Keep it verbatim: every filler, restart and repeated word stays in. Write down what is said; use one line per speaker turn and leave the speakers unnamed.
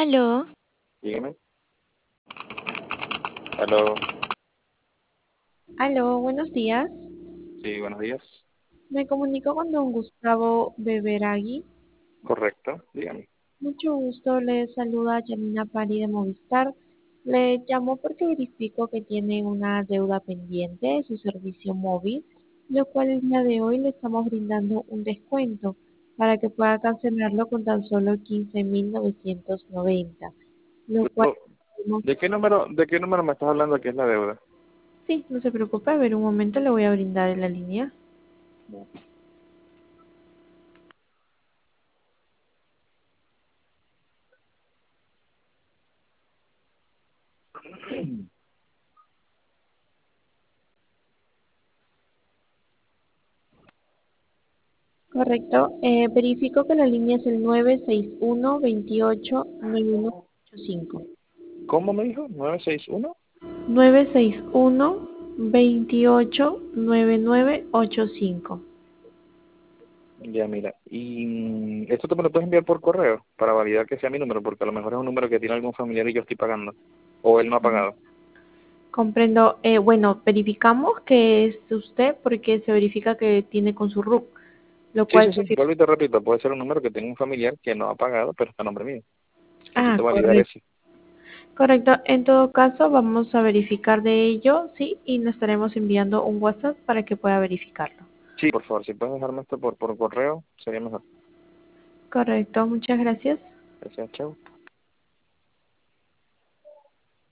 Aló,
Dígame. Aló.
Aló, buenos días.
Sí, buenos días.
Me comunico con don Gustavo Beberagui.
Correcto, dígame.
Mucho gusto, le saluda Janina Pari de Movistar. Le llamo porque verifico que tiene una deuda pendiente de su servicio móvil, lo cual el día de hoy le estamos brindando un descuento para que pueda cancelarlo con tan solo quince mil novecientos noventa, lo cual,
Pero, ¿de qué número, de qué número me estás hablando que es la deuda?
sí, no se preocupe, a ver un momento le voy a brindar en la línea.
No.
Correcto. Eh, verifico que la línea es el nueve seis uno, veintiocho, noventa y nueve ochenta y cinco.
¿Cómo me dijo? ¿nueve seis uno?
nueve seis uno, veintiocho, noventa y nueve ochenta y cinco.
Ya, mira. Y mm, esto te me lo puedes enviar por correo para validar que sea mi número, porque a lo mejor es un número que tiene algún familiar y yo estoy pagando. O él no ha pagado.
Comprendo. Eh, bueno, verificamos que es usted porque se verifica que tiene con su R U C, lo
Sí,
cual
sí, sí.
confirma.
Vuelvo y te repito. Puede ser un número que tenga un familiar que no ha pagado, pero está a nombre mío.
Ah,
Necesito validar
correcto.
eso.
Correcto. En todo caso, vamos a verificar de ello, sí, y le estaremos enviando un WhatsApp para que pueda verificarlo.
Sí, por favor, si puedes dejarme esto por, por correo, sería mejor.
Correcto. Muchas gracias.
Gracias, chao.